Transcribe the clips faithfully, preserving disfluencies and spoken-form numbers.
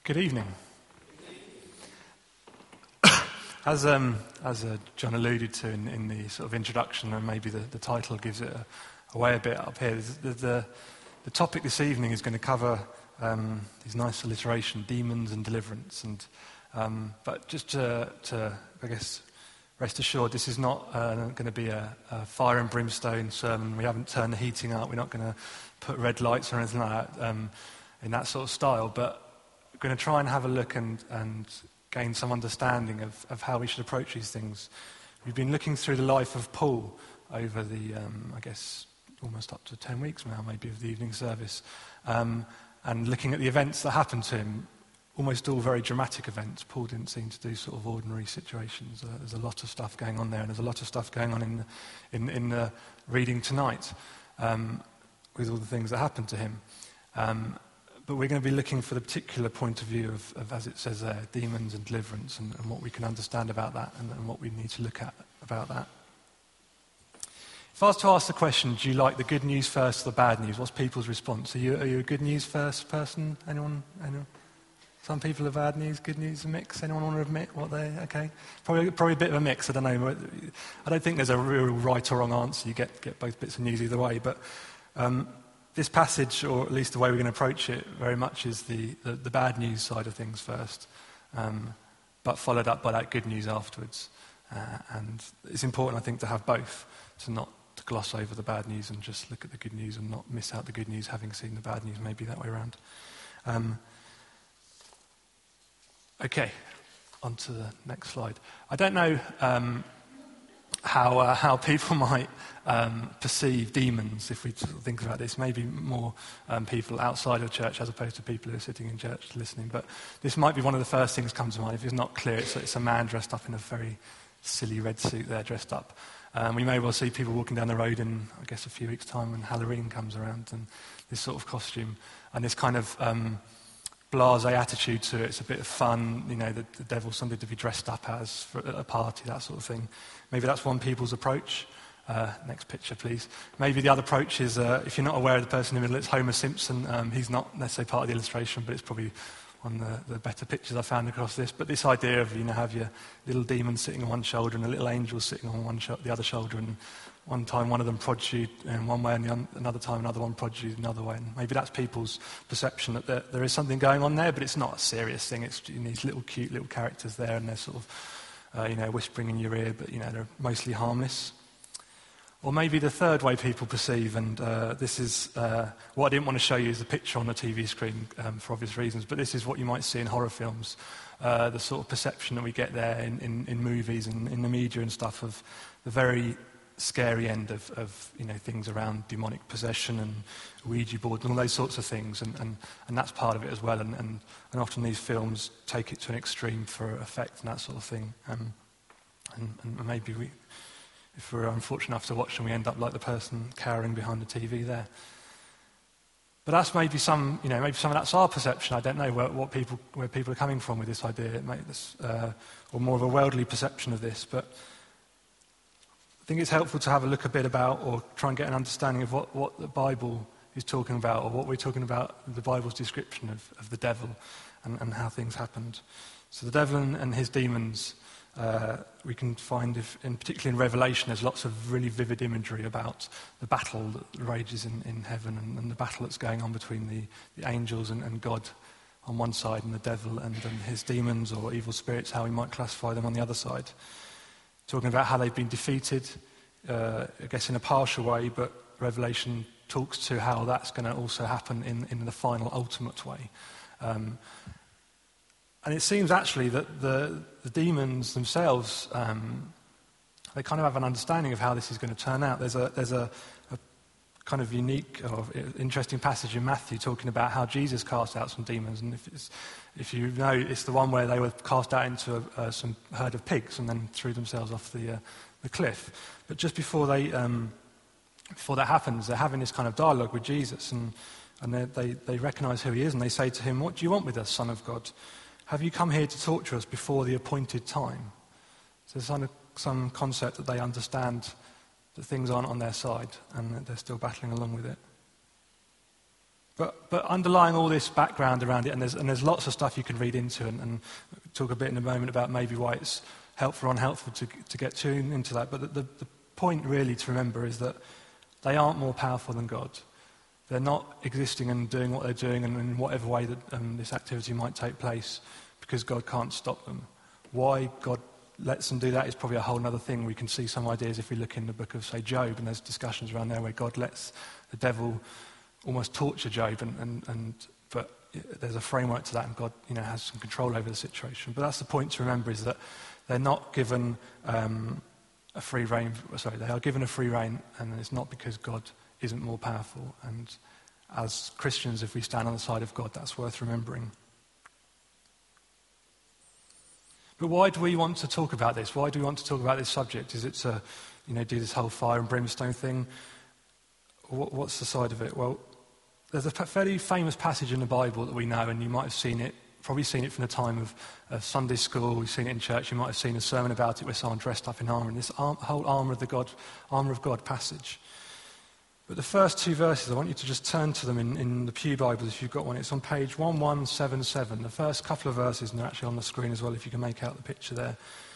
Good evening. As um, as uh, John alluded to in, in the sort of introduction, and maybe the, the title gives it a, away a bit up here, the, the, the topic this evening is going to cover um, these nice alliteration, demons and deliverance. And um, but just to, to, I guess, rest assured, this is not uh, going to be a, a fire and brimstone sermon. We haven't turned the heating up. We're not going to put red lights or anything like that um, in that sort of style. But we're going to try and have a look and, and gain some understanding of, of how we should approach these things. We've been looking through the life of Paul over the, um, I guess, almost up to ten weeks now, maybe, of the evening service, um, and looking at the events that happened to him, almost all very dramatic events. Paul didn't seem to do sort of ordinary situations. Uh, there's a lot of stuff going on there, and there's a lot of stuff going on in the, in, in the reading tonight um, with all the things that happened to him. Um, But we're going to be looking for the particular point of view of, of as it says there, demons and deliverance, and, and what we can understand about that, and, and what we need to look at about that. If I was to ask the question, do you like the good news first or the bad news, what's people's response? Are you, are you a good news first person? Anyone? Anyone? Some people are bad news, good news, a mix. Anyone want to admit what they? Okay, probably probably a bit of a mix. I don't know. I don't think there's a real right or wrong answer. You get get both bits of news either way, but. Um, This passage, or at least the way we're going to approach it, very much is the, the, the bad news side of things first, um, but followed up by that good news afterwards. Uh, and it's important, I think, to have both, to not to gloss over the bad news and just look at the good news and not miss out the good news having seen the bad news, maybe that way around. Um, okay, on to the next slide. I don't know um, how uh, how people might um, perceive demons if we think about this. Maybe more um, people outside of church as opposed to people who are sitting in church listening. But this might be one of the first things that comes to mind. If it's not clear, it's, it's a man dressed up in a very silly red suit there, dressed up. Um, we may well see people walking down the road in, I guess, a few weeks' time when Halloween comes around, and this sort of costume and this kind of um, blasé attitude to it. It's a bit of fun, you know, the, the devil's something to be dressed up as for a party, that sort of thing. Maybe that's one people's approach. Uh, next picture, please. Maybe the other approach is, uh, if you're not aware of the person in the middle, it's Homer Simpson. Um, he's not necessarily part of the illustration, but it's probably one of the, the better pictures I found across this. But this idea of, you know, have your little demon sitting on one shoulder and a little angel sitting on one sh- the other shoulder, and one time one of them prods you in one way, and the un- another time another one prods you another way. And maybe that's people's perception that there, there is something going on there, but it's not a serious thing. It's, you know, these little cute little characters there, and they're sort of, uh, you know, whispering in your ear, but, you know, they're mostly harmless. Or maybe the third way people perceive, and uh, this is uh, what I didn't want to show you is the picture on the T V screen um, for obvious reasons, but this is what you might see in horror films, uh, the sort of perception that we get there in, in, in movies and in the media and stuff of the very scary end of, of you know, things around demonic possession and Ouija boards and all those sorts of things, and, and, and that's part of it as well, and, and, and often these films take it to an extreme for effect and that sort of thing, um, and, and maybe we... If we're unfortunate enough to watch them, we end up like the person cowering behind the T V there. But that's maybe some, you know, maybe some of that's our perception. I don't know where, what people, where people are coming from with this idea, it may, this, uh, or more of a worldly perception of this. But I think it's helpful to have a look a bit about, or try and get an understanding of what, what the Bible is talking about, or what we're talking about, the Bible's description of, of the devil and, and how things happened. So the devil and, and his demons. Uh, we can find, if, in, particularly in Revelation, there's lots of really vivid imagery about the battle that rages in, in heaven, and, and the battle that's going on between the, the angels and, and God on one side, and the devil and, and his demons or evil spirits, how we might classify them, on the other side. Talking about how they've been defeated, uh, I guess in a partial way, but Revelation talks to how that's going to also happen in, in the final, ultimate way. Um, And it seems actually that the, the demons themselves, um, they kind of have an understanding of how this is going to turn out. There's a, there's a, a kind of unique or interesting passage in Matthew talking about how Jesus cast out some demons. And if, it's, if you know, it's the one where they were cast out into a, uh, some herd of pigs and then threw themselves off the, uh, the cliff. But just before they, um, before that happens, they're having this kind of dialogue with Jesus, and, and they, they, they recognise who he is, and they say to him, "What do you want with us, Son of God? Have you come here to torture us before the appointed time?" So there's kind of some concept that they understand that things aren't on their side and that they're still battling along with it. But, but underlying all this background around it, and there's, and there's lots of stuff you can read into, and, and talk a bit in a moment about maybe why it's helpful or unhelpful to, to get tuned into that. But the, the, the point really to remember is that they aren't more powerful than God. They're not existing and doing what they're doing and in whatever way that um, this activity might take place because God can't stop them. Why God lets them do that is probably a whole other thing. We can see some ideas if we look in the book of, say, Job, and there's discussions around there where God lets the devil almost torture Job, and, and, and but there's a framework to that, and God, you know, has some control over the situation. But that's the point to remember, is that they're not given um, a free rein. Sorry, they are given a free rein, and it's not because God isn't more powerful. And as Christians, if we stand on the side of God, that's worth remembering. But why do we want to talk about this? Why do we want to talk about this subject? Is it to, you know, do this whole fire and brimstone thing? What, what's the side of it? Well, there's a fairly famous passage in the Bible that we know, and you might have seen it, probably seen it from the time of, of Sunday school. We've seen it in church. You might have seen a sermon about it where someone dressed up in armour, and this arm, whole armour of the God, armour of God passage. But the first two verses, I want you to just turn to them in, in the Pew Bibles if you've got one. It's on page one one seven seven. The first couple of verses, and they're actually on the screen as well if you can make out the picture there.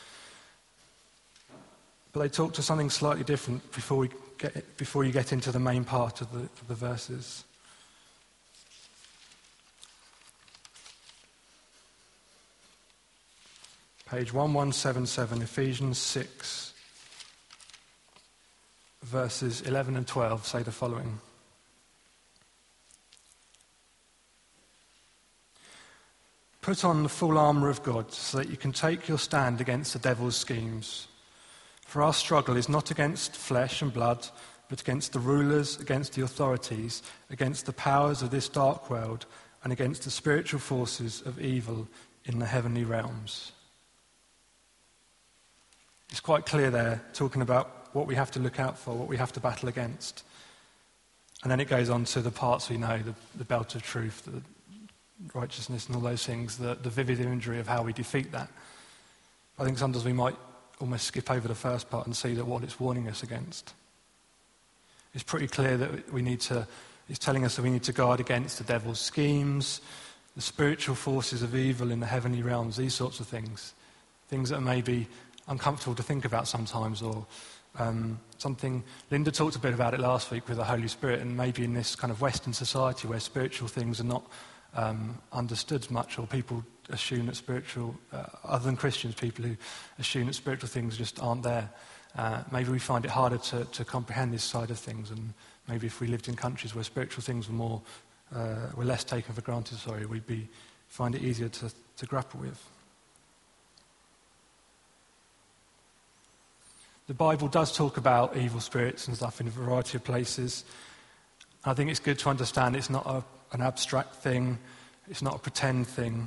But they talk to something slightly different before we get before you get into the main part of the, of the verses. Page one one seven seven, Ephesians six, verses eleven and twelve say the following. Put on the full armour of God so that you can take your stand against the devil's schemes. For our struggle is not against flesh and blood, but against the rulers, against the authorities, against the powers of this dark world, and against the spiritual forces of evil in the heavenly realms. It's quite clear there, talking about what we have to look out for, what we have to battle against. And then it goes on to the parts we know, the, the belt of truth, the righteousness and all those things, the, the vivid imagery of how we defeat that. I think sometimes we might almost skip over the first part and see that what it's warning us against. It's pretty clear that we need to, it's telling us that we need to guard against the devil's schemes, the spiritual forces of evil in the heavenly realms, these sorts of things. Things that may be uncomfortable to think about sometimes, or um, something, Linda talked a bit about it last week with the Holy Spirit, and maybe in this kind of Western society where spiritual things are not um, understood much, or people assume that spiritual, uh, other than Christians, people who assume that spiritual things just aren't there. Uh, maybe we find it harder to, to comprehend this side of things, and maybe if we lived in countries where spiritual things were more, uh, were less taken for granted, sorry, we'd be, find it easier to, to grapple with. The Bible does talk about evil spirits and stuff in a variety of places. I think it's good to understand it's not a, an abstract thing, it's not a pretend thing.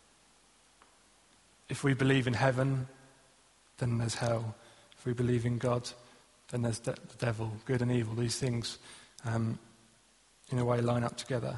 If we believe in heaven, then there's hell. If we believe in God, then there's de- the devil, good and evil. These things, um, in a way, line up together.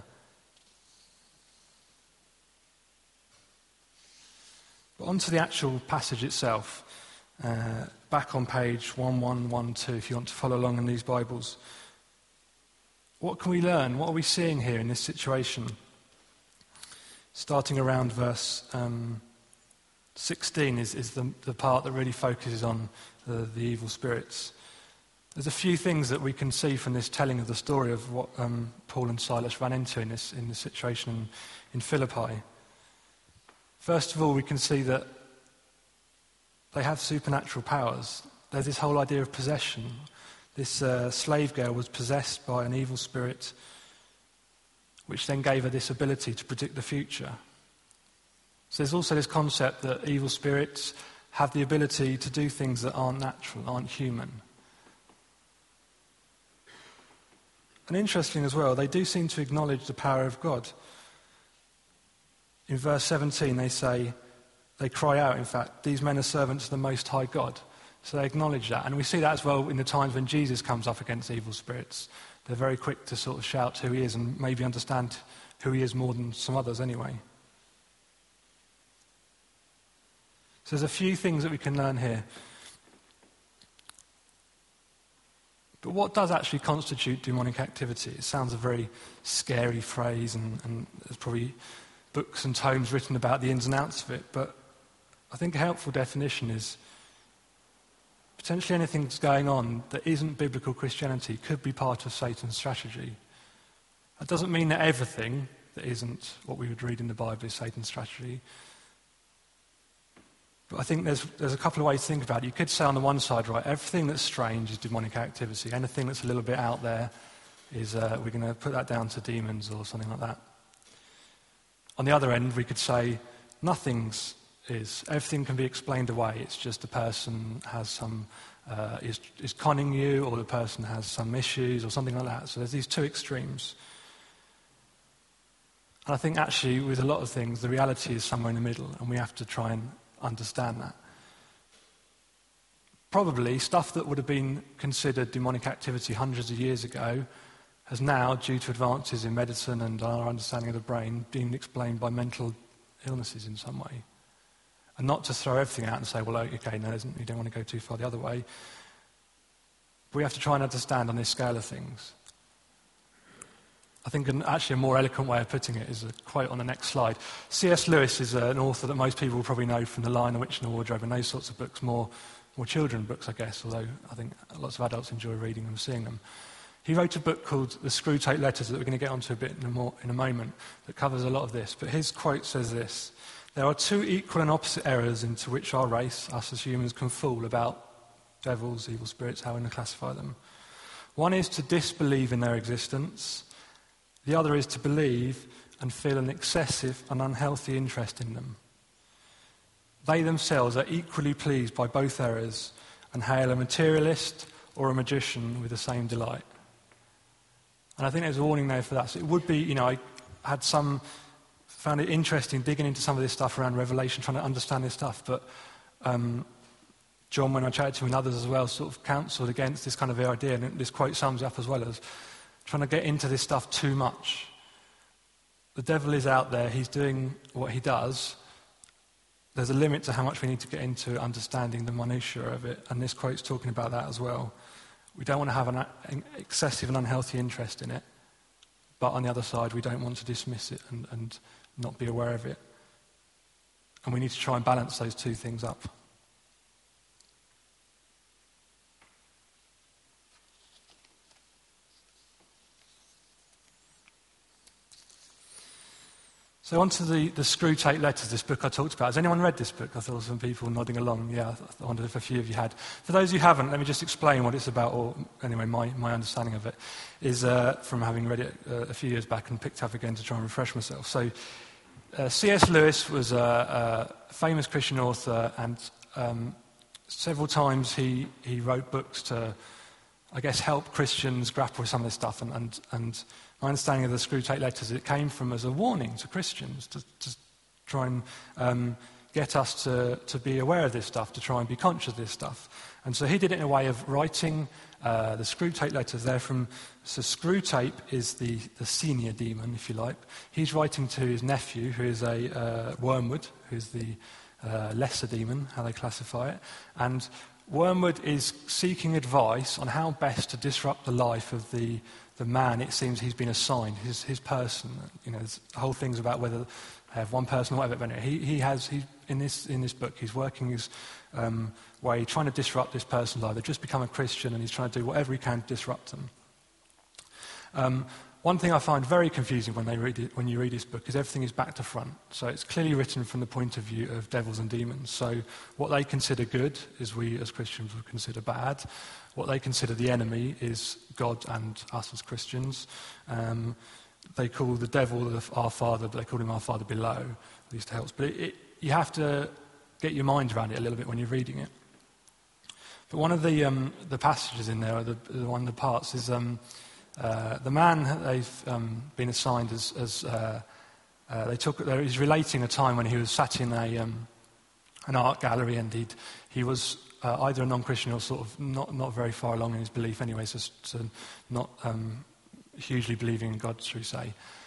But on to the actual passage itself. Uh, back on page one one one two, if you want to follow along in these Bibles. What can we learn? What are we seeing here in this situation? Starting around verse um, sixteen is, is the, the part that really focuses on the, the evil spirits. There's a few things that we can see from this telling of the story of what um, Paul and Silas ran into in this, in this situation in, in Philippi. First of all, we can see that they have supernatural powers. There's this whole idea of possession. This uh, slave girl was possessed by an evil spirit, which then gave her this ability to predict the future. So there's also this concept that evil spirits have the ability to do things that aren't natural, aren't human. And interesting as well, they do seem to acknowledge the power of God. In verse seventeen they say, they cry out, in fact, these men are servants of the Most High God. So they acknowledge that. And we see that as well in the times when Jesus comes up against evil spirits. They're very quick to sort of shout who he is and maybe understand who he is more than some others anyway. So there's a few things that we can learn here. But what does actually constitute demonic activity? It sounds a very scary phrase, and, and there's probably books and tomes written about the ins and outs of it, but I think a helpful definition is potentially anything that's going on that isn't biblical Christianity could be part of Satan's strategy. That doesn't mean that everything that isn't what we would read in the Bible is Satan's strategy. But I think there's there's a couple of ways to think about it. You could say on the one side, right, everything that's strange is demonic activity. Anything that's a little bit out there is, uh, we're going to put that down to demons or something like that. On the other end, we could say nothing's is. Everything can be explained away. It's just the person has some, uh, is, is conning you, or the person has some issues or something like that. So there's these two extremes. And I think actually with a lot of things, the reality is somewhere in the middle, and we have to try and understand that. Probably stuff that would have been considered demonic activity hundreds of years ago has now, due to advances in medicine and our understanding of the brain, been explained by mental illnesses in some way. And not to throw everything out and say, well, okay, no, you don't want to go too far the other way. But we have to try and understand on this scale of things. I think an, actually a more eloquent way of putting it is a quote on the next slide. C S Lewis is an author that most people will probably know from The Lion, the Witch and the Wardrobe and those sorts of books, more, more children books, I guess, although I think lots of adults enjoy reading them and seeing them. He wrote a book called The Screwtape Letters that we're going to get onto a bit in a, more, in a moment that covers a lot of this. But his quote says this: "There are two equal and opposite errors into which our race, us as humans, can fall about devils, evil spirits, how we want to classify them. One is to disbelieve in their existence. The other is to believe and feel an excessive and unhealthy interest in them. They themselves are equally pleased by both errors and hail a materialist or a magician with the same delight." And I think there's a warning there for that. So it would be, you know, I had some, found it interesting digging into some of this stuff around Revelation, trying to understand this stuff, but um, John, when I chatted to him and others as well, sort of counselled against this kind of idea, and this quote sums it up as well, as trying to get into this stuff too much. The devil is out there, he's doing what he does. There's a limit to how much we need to get into understanding the minutiae of it, and this quote's talking about that as well. We don't want to have an, an excessive and unhealthy interest in it, but on the other side, we don't want to dismiss it and, and not be aware of it. And we need to try and balance those two things up. So on to the, the Screwtape Letters, this book I talked about. Has anyone read this book? I saw some people nodding along. Yeah, I wondered if a few of you had. For those who haven't, let me just explain what it's about, or anyway, my, my understanding of it is uh, from having read it uh, a few years back and picked up again to try and refresh myself. So uh, C S Lewis was a, a famous Christian author, and um, several times he, he wrote books to, I guess, help Christians grapple with some of this stuff, and, and, and my understanding of the Screwtape Letters, it came from as a warning to Christians to, to try and um, get us to, to be aware of this stuff, to try and be conscious of this stuff. And so he did it in a way of writing uh, the Screwtape Letters there from, so Screwtape is the, the senior demon, if you like. He's writing to his nephew, who is a uh, Wormwood, who's the uh, lesser demon, how they classify it. And Wormwood is seeking advice on how best to disrupt the life of the the man it seems he's been assigned, his his person. You know, the whole thing's about whether they have one person or whatever. But anyway, he he has he in this in this book he's working his um, way, trying to disrupt this person's life. They've just become a Christian, and he's trying to do whatever he can to disrupt them. Um, one thing I find very confusing when they read it, when you read this book, is everything is back to front. So it's clearly written from the point of view of devils and demons. So what they consider good is we as Christians would consider bad. What they consider the enemy is God and us as Christians. Um, they call the devil our father, but they call him our father below. At least it helps. But it, it, you have to get your mind around it a little bit when you're reading it. But one of the um, the passages in there, the, the one of the parts, is um, uh, the man that they've um, been assigned as, as uh, uh, they took. He's relating a time when he was sat in a um, an art gallery, and he'd, he was. Uh, either a non-Christian or sort of not, not very far along in his belief anyway, so, so not um, hugely believing in God, shall we say.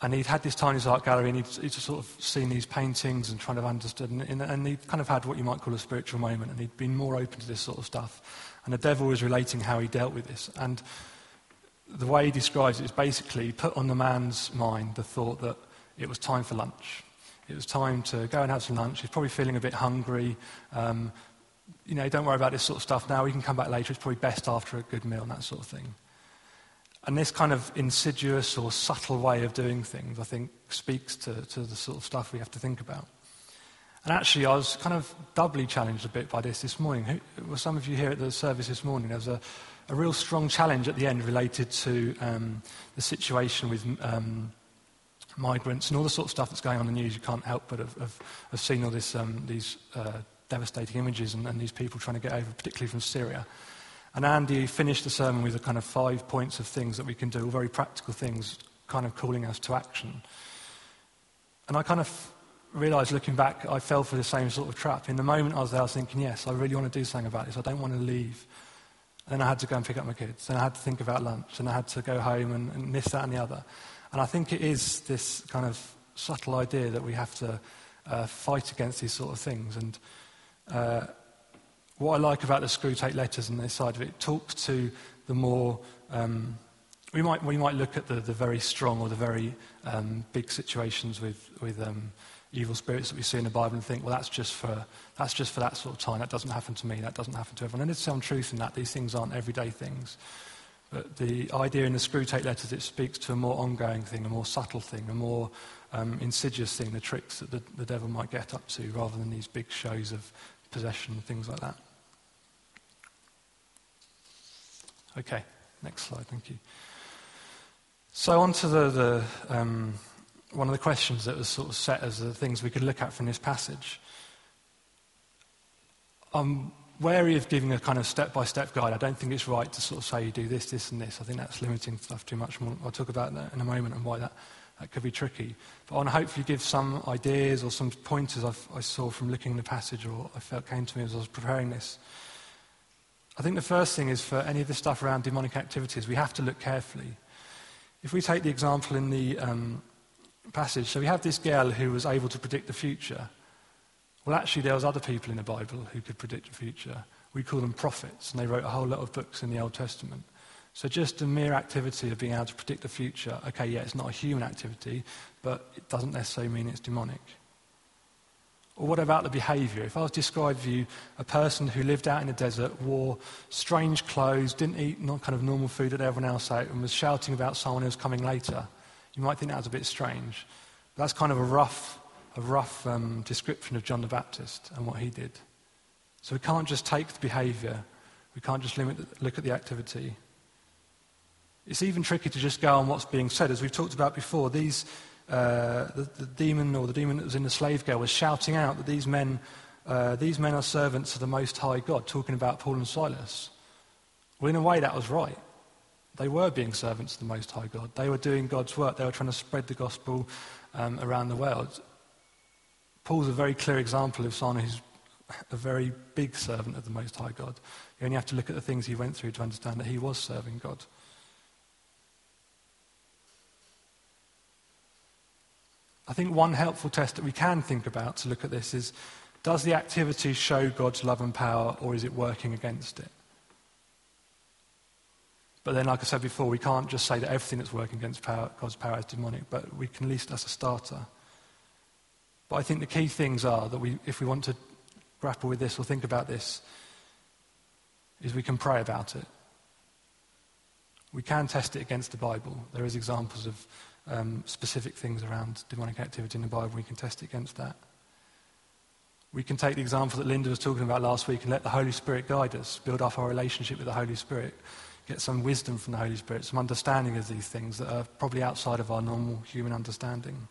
And he'd had this tiny art gallery, and he'd, he'd sort of seen these paintings and kind of understood, and, and he'd kind of had what you might call a spiritual moment, and he'd been more open to this sort of stuff. And the devil was relating how he dealt with this. And the way he describes it is basically he put on the man's mind the thought that it was time for lunch. It was time to go and have some lunch. He's probably feeling a bit hungry. Um, you know, don't worry about this sort of stuff now. We can come back later. It's probably best after a good meal and that sort of thing. And this kind of insidious or subtle way of doing things, I think, speaks to, to the sort of stuff we have to think about. And actually, I was kind of doubly challenged a bit by this this morning. Who, well, some of you here at the service this morning, there was a, a real strong challenge at the end related to um, the situation with um, migrants and all the sort of stuff that's going on in the news. You can't help but have, have, have seen all this, um, these uh, devastating images and, and these people trying to get over, particularly from Syria. And Andy finished the sermon with a kind of five points of things that we can do, all very practical things, kind of calling us to action. And I kind of realised, looking back, I fell for the same sort of trap. In the moment I was there, I was thinking, yes, I really want to do something about this. I don't want to leave. And then I had to go and pick up my kids. Then I had to think about lunch. And I had to go home and, and this, that and the other. And I think it is this kind of subtle idea that we have to uh, fight against these sort of things. And uh, what I like about the Screwtape Letters and this side of it, it talks to the more... Um, we might we might look at the, the very strong or the very um, big situations with, with um, evil spirits that we see in the Bible and think, well, that's just for that's just for that sort of time. That doesn't happen to me. That doesn't happen to everyone. And there's some truth in that. These things aren't everyday things. But the idea in the Screwtape Letters, it speaks to a more ongoing thing, a more subtle thing, a more um, insidious thing, the tricks that the, the devil might get up to, rather than these big shows of possession and things like that. Okay, next slide, thank you. So on to the, the um, one of the questions that was sort of set as the things we could look at from this passage. I'm wary of giving a kind of step-by-step guide. I don't think it's right to sort of say you do this, this and this. I think that's limiting stuff too much more. I'll talk about that in a moment and why that, that could be tricky. But I want to hopefully give some ideas or some pointers I've, I saw from looking at the passage or I felt came to me as I was preparing this. I think the first thing is for any of this stuff around demonic activities, we have to look carefully. If we take the example in the um, passage, so we have this girl who was able to predict the future. Well, actually, there was other people in the Bible who could predict the future. We call them prophets, and they wrote a whole lot of books in the Old Testament. So just the mere activity of being able to predict the future, okay, yeah, it's not a human activity, but it doesn't necessarily mean it's demonic. Or what about the behaviour? If I was describing to you a person who lived out in the desert, wore strange clothes, didn't eat not kind of normal food that everyone else ate, and was shouting about someone who was coming later, you might think that was a bit strange. But that's kind of a rough, a rough um, description of John the Baptist and what he did. So we can't just take the behaviour. We can't just limit the, look at the activity. It's even tricky to just go on what's being said. As we've talked about before, these... Uh, the, the demon or the demon that was in the slave girl was shouting out that these men, uh, these men are servants of the Most High God, talking about Paul and Silas. Well, in a way, that was right. They were being servants of the Most High God. They were doing God's work. They were trying to spread the gospel um, around the world. Paul's a very clear example of someone who's a very big servant of the Most High God. You only have to look at the things he went through to understand that he was serving God. I think one helpful test that we can think about to look at this is, does the activity show God's love and power, or is it working against it? But then, like I said before, we can't just say that everything that's working against power, God's power is demonic, but we can at least, as a starter. But I think the key things are that we, if we want to grapple with this or think about this, is we can pray about it. We can test it against the Bible. There is examples of Um, specific things around demonic activity in the Bible. We can test it against that. We can take the example that Linda was talking about last week and let the Holy Spirit guide us, build up our relationship with the Holy Spirit, get some wisdom from the Holy Spirit, some understanding of these things that are probably outside of our normal human understanding.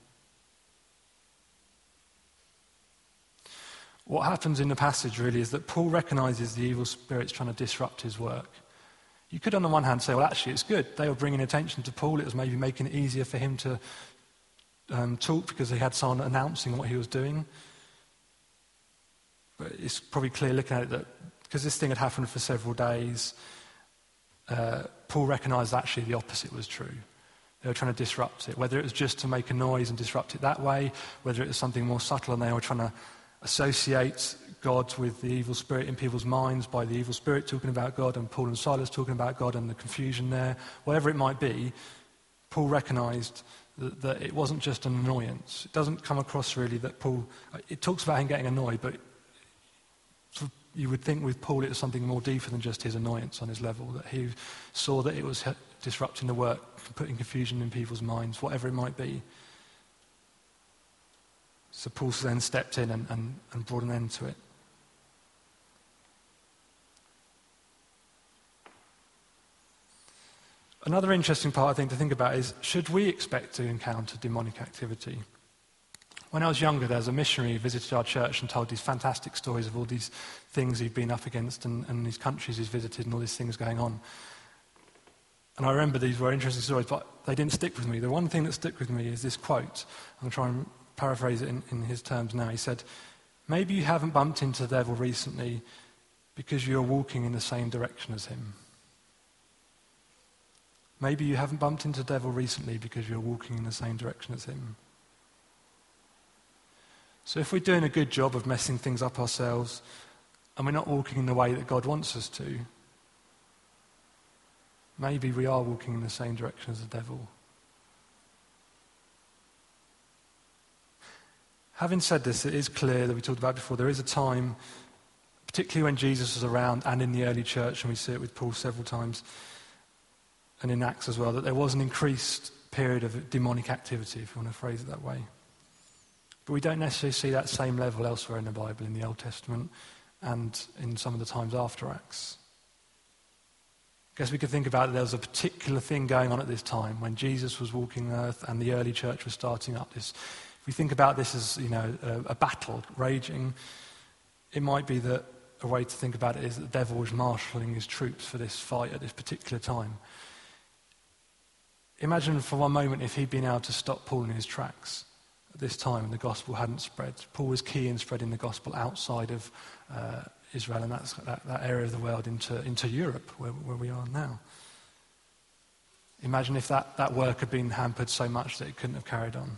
What happens in the passage really is that Paul recognises the evil spirits trying to disrupt his work. You could, on the one hand, say, well, actually, it's good. They were bringing attention to Paul. It was maybe making it easier for him to um, talk because he had someone announcing what he was doing. But it's probably clear looking at it that because this thing had happened for several days, uh, Paul recognised actually the opposite was true. They were trying to disrupt it, whether it was just to make a noise and disrupt it that way, whether it was something more subtle and they were trying to associate God with the evil spirit in people's minds by the evil spirit talking about God and Paul and Silas talking about God and the confusion there. Whatever it might be, Paul recognised that, that it wasn't just an annoyance. It doesn't come across really that Paul, it talks about him getting annoyed, but you would think with Paul it was something more deeper than just his annoyance on his level, that he saw that it was disrupting the work, putting confusion in people's minds, whatever it might be. So Paul then stepped in and, and, and brought an end to it. Another interesting part, I think, to think about is, should we expect to encounter demonic activity? When I was younger, there was a missionary who visited our church and told these fantastic stories of all these things he'd been up against and, and these countries he's visited and all these things going on. And I remember these were interesting stories, but they didn't stick with me. The one thing that stuck with me is this quote. I'm going to try and paraphrase it in, in his terms now. He said, "Maybe you haven't bumped into the devil recently because you're walking in the same direction as him. Maybe you haven't bumped into the devil recently because you're walking in the same direction as him." So if we're doing a good job of messing things up ourselves and we're not walking in the way that God wants us to, maybe we are walking in the same direction as the devil. Having said this, it is clear that we talked about before, there is a time, particularly when Jesus was around and in the early church, and we see it with Paul several times, and in Acts as well, that there was an increased period of demonic activity, if you want to phrase it that way. But we don't necessarily see that same level elsewhere in the Bible, in the Old Testament, and in some of the times after Acts. I guess we could think about it, there was a particular thing going on at this time when Jesus was walking the earth and the early church was starting up. This, if we think about this as, you know, a, a battle raging, it might be that a way to think about it is that the devil was marshalling his troops for this fight at this particular time. Imagine for one moment if he'd been able to stop Paul in his tracks at this time and the gospel hadn't spread. Paul was key in spreading the gospel outside of uh, Israel and that's, that, that area of the world into, into Europe, where, where we are now. Imagine if that, that work had been hampered so much that it couldn't have carried on.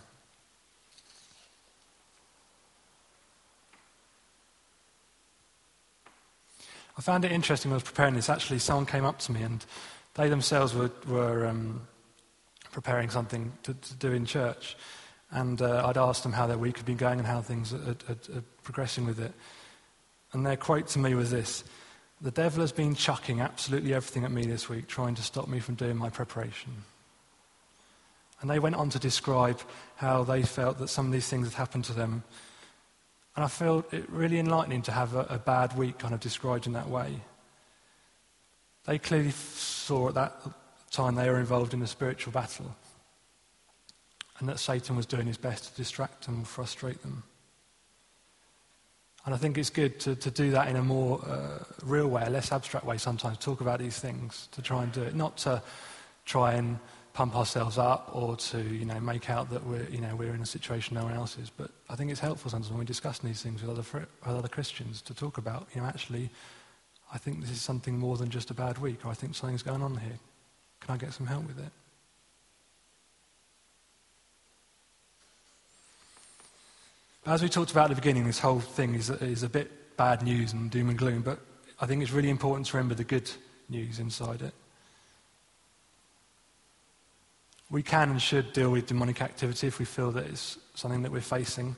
I found it interesting when I was preparing this. Actually, someone came up to me and they themselves were, were um, preparing something to, to do in church. And uh, I'd asked them how their week had been going and how things are, are, are progressing with it. And their quote to me was this: "The devil has been chucking absolutely everything at me this week, trying to stop me from doing my preparation." And they went on to describe how they felt that some of these things had happened to them. And I felt it really enlightening to have a, a bad week kind of described in that way. They clearly saw at that time they were involved in a spiritual battle, and that Satan was doing his best to distract them, frustrate them. And I think it's good to, to do that in a more uh, real way, a less abstract way sometimes, talk about these things, to try and do it, not to try and pump ourselves up or to, you know, make out that we're, you know, we're in a situation no one else is. But I think it's helpful sometimes when we're discussing these things with other, fr- with other Christians to talk about, you know, actually, I think this is something more than just a bad week, or I think something's going on here. Can I get some help with it? As we talked about at the beginning, this whole thing is, is a bit bad news and doom and gloom, but I think it's really important to remember the good news inside it. We can and should deal with demonic activity if we feel that it's something that we're facing.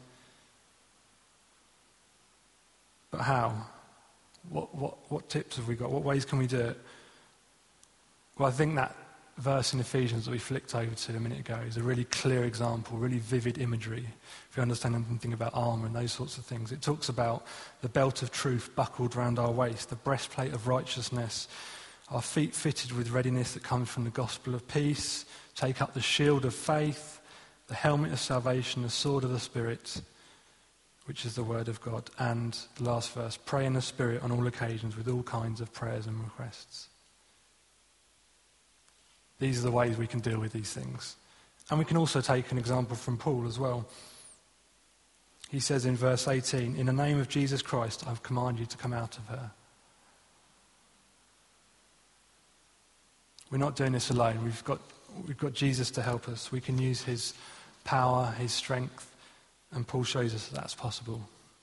But how? What, what, what tips have we got? What ways can we do it? Well, I think that verse in Ephesians that we flicked over to a minute ago is a really clear example, really vivid imagery. If you understand anything about armour and those sorts of things, it talks about the belt of truth buckled round our waist, the breastplate of righteousness, our feet fitted with readiness that comes from the gospel of peace, take up the shield of faith, the helmet of salvation, the sword of the Spirit, which is the word of God, and the last verse, pray in the Spirit on all occasions with all kinds of prayers and requests. These are the ways we can deal with these things. And we can also take an example from Paul as well. He says in verse eighteen, "In the name of Jesus Christ, I command you to come out of her." We're not doing this alone. We've got we've got Jesus to help us. We can use his power, his strength, and Paul shows us that that's possible.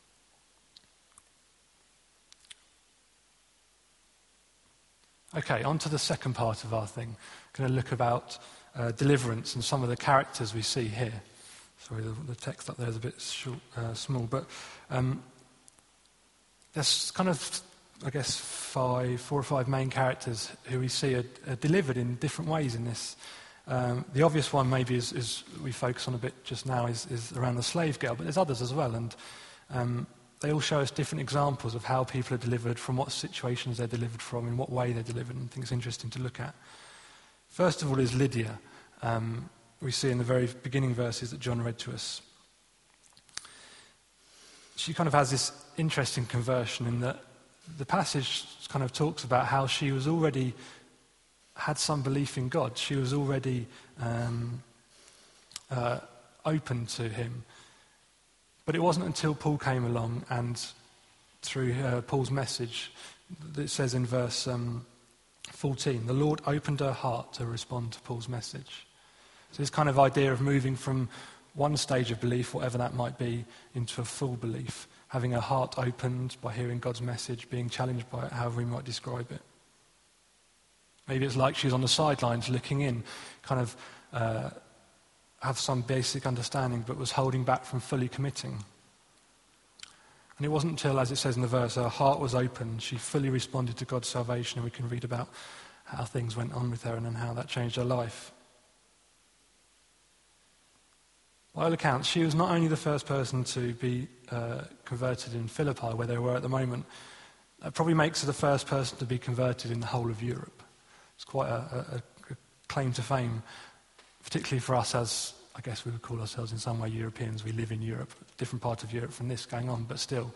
Okay, on to the second part of our thing. I'm going to look about uh, deliverance and some of the characters we see here. Sorry, the, the text up there is a bit short, uh, small, but um, there's kind of, I guess, five, four or five main characters who we see are, are delivered in different ways in this. Um, the obvious one maybe is, is we focus on a bit just now is, is around the slave girl, but there's others as well, and um, they all show us different examples of how people are delivered, from what situations they're delivered from, in what way they're delivered, and I think it's interesting to look at. First of all is Lydia. Um, we see in the very beginning verses that John read to us. She kind of has this interesting conversion in that the passage kind of talks about how she was already had some belief in God. She was already um, uh, open to him. But it wasn't until Paul came along and through uh, Paul's message, that it says in verse um, fourteen, the Lord opened her heart to respond to Paul's message. So this kind of idea of moving from one stage of belief, whatever that might be, into a full belief, having her heart opened by hearing God's message, being challenged by it, however we might describe it. Maybe it's like she was on the sidelines looking in, kind of uh, have some basic understanding, but was holding back from fully committing. And it wasn't until, as it says in the verse, her heart was open, she fully responded to God's salvation, and we can read about how things went on with her and then how that changed her life. By all accounts, she was not only the first person to be uh, converted in Philippi, where they were at the moment, that probably makes her the first person to be converted in the whole of Europe. It's quite a, a, a claim to fame, particularly for us as, I guess we would call ourselves in some way Europeans. We live in Europe, a different part of Europe from this going on, but still.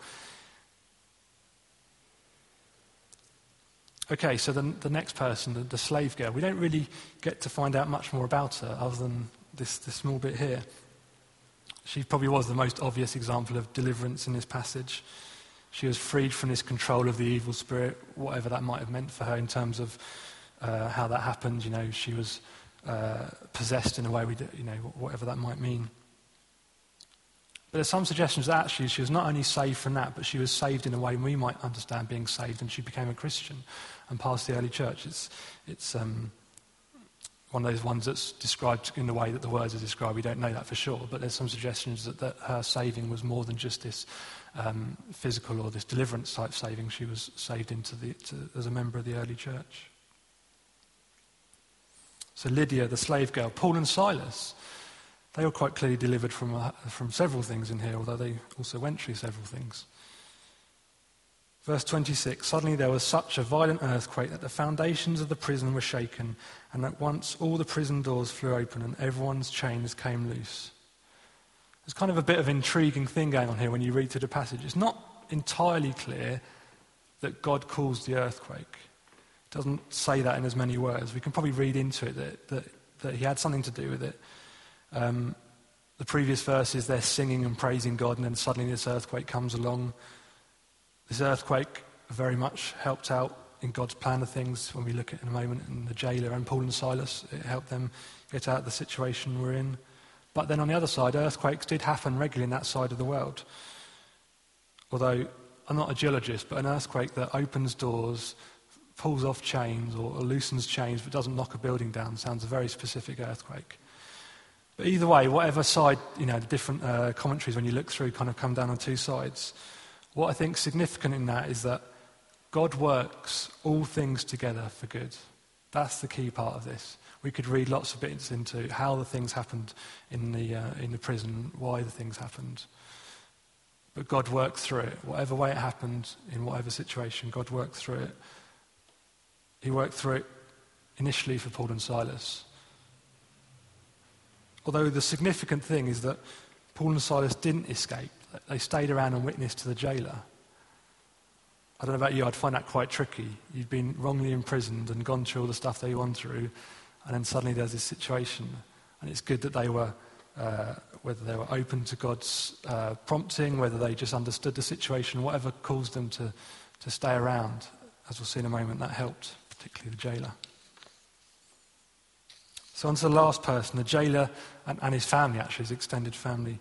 Okay, so the, the next person, the, the slave girl, we don't really get to find out much more about her other than this, this small bit here. She probably was the most obvious example of deliverance in this passage. She was freed from this control of the evil spirit, whatever that might have meant for her in terms of uh, how that happened. You know, she was uh, possessed in a way, we do, you know, whatever that might mean. But there's some suggestions that actually she was not only saved from that, but she was saved in a way we might understand being saved, and she became a Christian and passed the early church. It's, it's um, one of those ones that's described in the way that the words are described. We don't know that for sure, but there's some suggestions that, that her saving was more than just this um, physical or this deliverance type saving. She was saved into the, to, as a member of the early church. So Lydia, the slave girl, Paul and Silas, they were quite clearly delivered from, uh, from several things in here, although they also went through several things. Verse twenty-six, suddenly there was such a violent earthquake that the foundations of the prison were shaken, and at once all the prison doors flew open and everyone's chains came loose. There's kind of a bit of an intriguing thing going on here when you read through the passage. It's not entirely clear that God caused the earthquake. It doesn't say that in as many words. We can probably read into it that, that, that he had something to do with it. Um, the previous verses, they're singing and praising God, and then suddenly this earthquake comes along. This earthquake very much helped out in God's plan of things when we look at it in a moment, and the jailer and Paul and Silas, it helped them get out of the situation we're in. But then on the other side, earthquakes did happen regularly in that side of the world. Although I'm not a geologist, but an earthquake that opens doors, pulls off chains or, or loosens chains but doesn't knock a building down sounds a very specific earthquake. But either way, whatever side, you know, the different uh, commentaries when you look through kind of come down on two sides. What I think is significant in that is that God works all things together for good. That's the key part of this. We could read lots of bits into how the things happened in the uh, in the prison, why the things happened. But God worked through it. Whatever way it happened, in whatever situation, God worked through it. He worked through it initially for Paul and Silas. Although the significant thing is that Paul and Silas didn't escape. They stayed around and witnessed to the jailer. I don't know about you, I'd find that quite tricky. You've been wrongly imprisoned and gone through all the stuff they went through, and then suddenly there's this situation. And it's good that they were, uh, whether they were open to God's uh, prompting, whether they just understood the situation, whatever caused them to, to stay around. As we'll see in a moment, that helped, particularly the jailer. So on to the last person, the jailer and, and his family, actually, his extended family.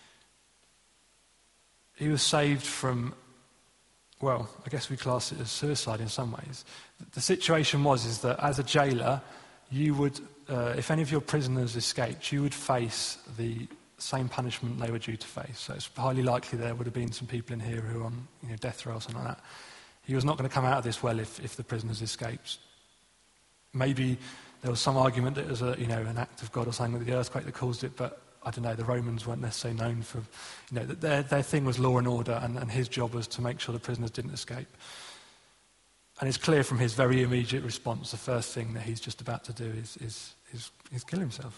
He was saved from, well, I guess we class it as suicide in some ways. The situation was is that as a jailer, you would, uh, if any of your prisoners escaped, you would face the same punishment they were due to face. So it's highly likely there would have been some people in here who were on you know, death row or something like that. He was not going to come out of this well if, if the prisoners escaped. Maybe there was some argument that it was a, you know, an act of God or something with the earthquake that caused it, but I don't know, the Romans weren't necessarily known for, you know, their, their thing was law and order, and, and his job was to make sure the prisoners didn't escape. And it's clear from his very immediate response, the first thing that he's just about to do is, is, is, is kill himself.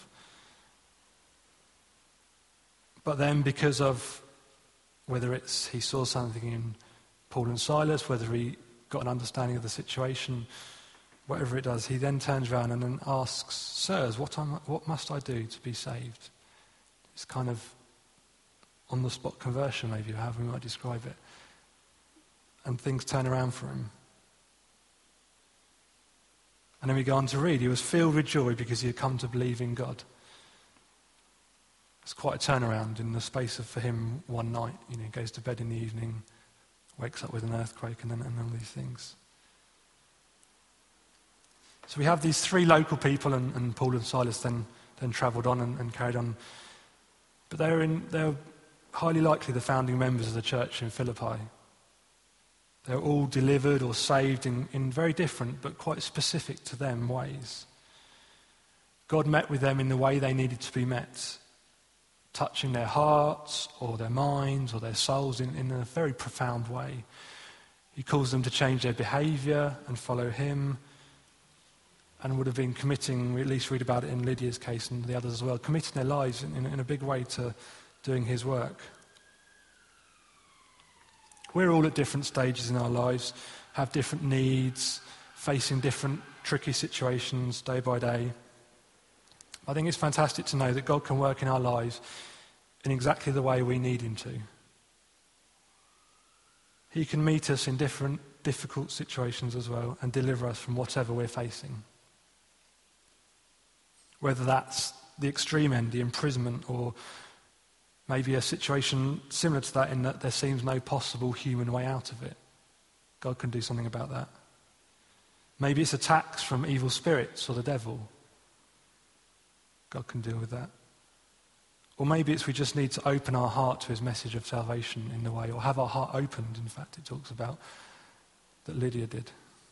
But then because of whether it's he saw something in Paul and Silas, whether he got an understanding of the situation, whatever it does, he then turns around and then asks, "Sirs, what, am, what must I do to be saved?" It's kind of on-the-spot conversion, maybe, or however we might describe it. And things turn around for him. And then we go on to read, he was filled with joy because he had come to believe in God. It's quite a turnaround in the space of, for him, one night. You know, he goes to bed in the evening, wakes up with an earthquake, and then and all these things. So we have these three local people, and, and Paul and Silas then, then travelled on and, and carried on. But they're, in, they're highly likely the founding members of the church in Philippi. They're all delivered or saved in, in very different but quite specific to them ways. God met with them in the way they needed to be met, touching their hearts or their minds or their souls in, in a very profound way. He calls them to change their behaviour and follow him, and would have been committing, we at least read about it in Lydia's case and the others as well, committing their lives in, in, in a big way to doing his work. We're all at different stages in our lives, have different needs, facing different tricky situations day by day. I think it's fantastic to know that God can work in our lives in exactly the way we need him to. He can meet us in different difficult situations as well and deliver us from whatever we're facing. Whether that's the extreme end, the imprisonment, or maybe a situation similar to that in that there seems no possible human way out of it. God can do something about that. Maybe it's attacks from evil spirits or the devil. God can deal with that. Or maybe it's we just need to open our heart to his message of salvation in the way, or have our heart opened, in fact, it talks about, that Lydia did.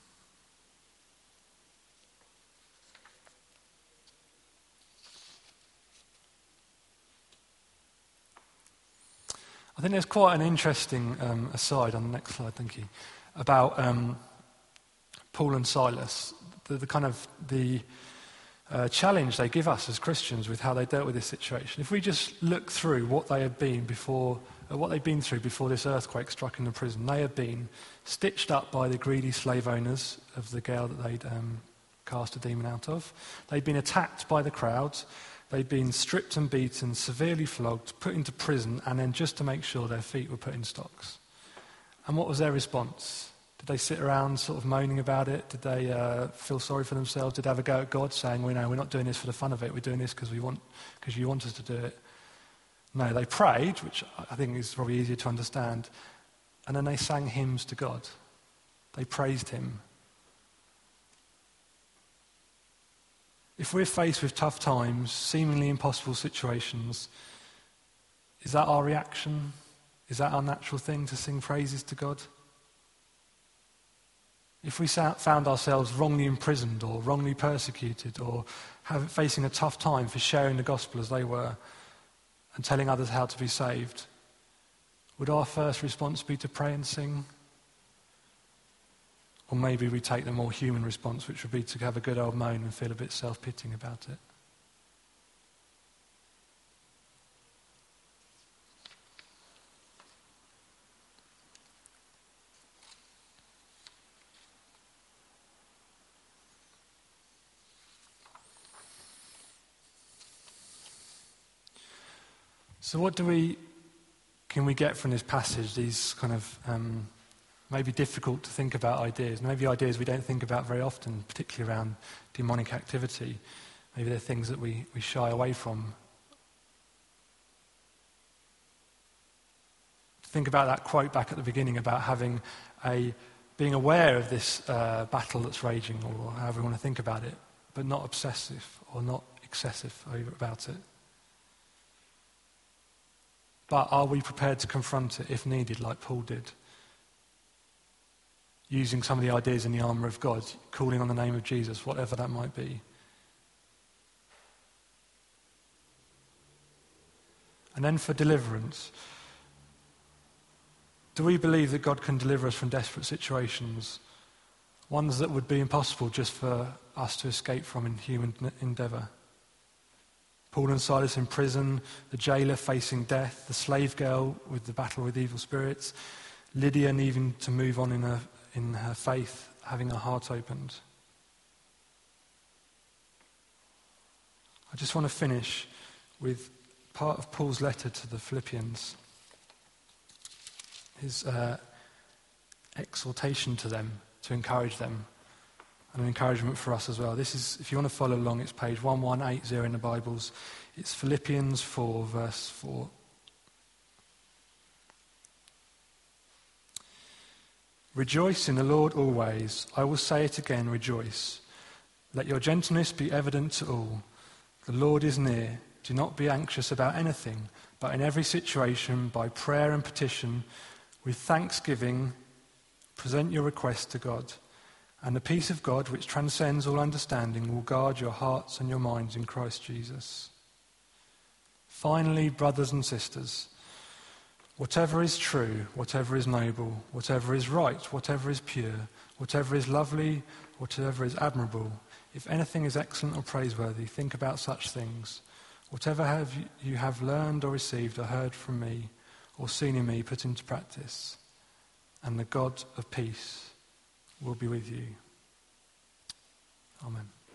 I think there's quite an interesting um, aside on the next slide, thank you, about um, Paul and Silas, the, the kind of the uh, challenge they give us as Christians with how they dealt with this situation. If we just look through what they had been before, uh, what they'd been through before this earthquake struck in the prison, they had been stitched up by the greedy slave owners of the girl that they'd um, cast a demon out of. They'd been attacked by the crowds. They'd been stripped and beaten, severely flogged, put into prison, and then just to make sure their feet were put in stocks. And what was their response? Did they sit around sort of moaning about it? Did they uh, feel sorry for themselves? Did they have a go at God saying, well, no, we're not doing this for the fun of it, we're doing this because we want, because you want us to do it? No, they prayed, which I think is probably easier to understand, and then they sang hymns to God. They praised him. If we're faced with tough times, seemingly impossible situations, is that our reaction? Is that our natural thing to sing praises to God? If we found ourselves wrongly imprisoned or wrongly persecuted or have, facing a tough time for sharing the gospel as they were and telling others how to be saved, would our first response be to pray and sing? Or maybe we take the more human response, which would be to have a good old moan and feel a bit self-pitying about it. So what do we, can we get from this passage, these kind of um, maybe difficult to think about ideas, maybe ideas we don't think about very often, particularly around demonic activity. Maybe they're things that we, we shy away from. Think about that quote back at the beginning about having a being aware of this uh, battle that's raging, or however you want to think about it, but not obsessive or not excessive over about it. But are we prepared to confront it if needed, like Paul did? Using some of the ideas in the armour of God, calling on the name of Jesus, whatever that might be. And then for deliverance, do we believe that God can deliver us from desperate situations, ones that would be impossible just for us to escape from in human endeavour? Paul and Silas in prison, the jailer facing death, the slave girl with the battle with evil spirits, Lydia needing to move on in her, in her faith, having her heart opened. I just want to finish with part of Paul's letter to the Philippians. His uh, exhortation to them, to encourage them, and an encouragement for us as well. This is, if you want to follow along, it's page eleven eighty in the Bibles. It's Philippians four, verse four. Rejoice in the Lord always. I will say it again, rejoice. Let your gentleness be evident to all. The Lord is near. Do not be anxious about anything, but in every situation, by prayer and petition, with thanksgiving, present your requests to God, and the peace of God, which transcends all understanding, will guard your hearts and your minds in Christ Jesus. Finally, brothers and sisters, whatever is true, whatever is noble, whatever is right, whatever is pure, whatever is lovely, whatever is admirable, if anything is excellent or praiseworthy, think about such things. Whatever have you have learned or received or heard from me, or seen in me, put into practice, and the God of peace will be with you. Amen.